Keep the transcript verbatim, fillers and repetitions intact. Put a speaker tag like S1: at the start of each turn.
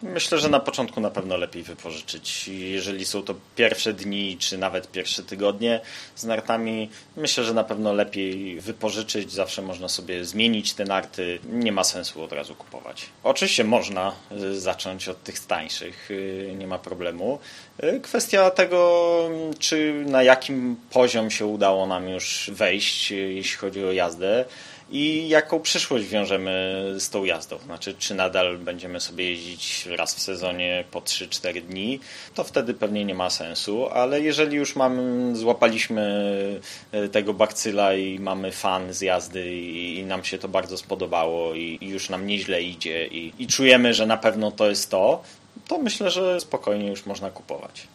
S1: Myślę, że na początku na pewno lepiej wypożyczyć. Jeżeli są to pierwsze dni, czy nawet pierwsze tygodnie z nartami, myślę, że na pewno lepiej wypożyczyć. Zawsze można sobie zmienić te narty. Nie ma sensu od razu kupować. Oczywiście można zacząć od tych tańszych, nie ma problemu. Kwestia tego, czy na jakim poziom się udało nam już wejść, jeśli chodzi o jazdę. I jaką przyszłość wiążemy z tą jazdą? Znaczy, czy nadal będziemy sobie jeździć raz w sezonie po trzy cztery dni, to wtedy pewnie nie ma sensu, ale jeżeli już mamy, złapaliśmy tego bakcyla i mamy fan z jazdy i, i nam się to bardzo spodobało i, i już nam nieźle idzie i, i czujemy, że na pewno to jest to, to myślę, że spokojnie już można kupować.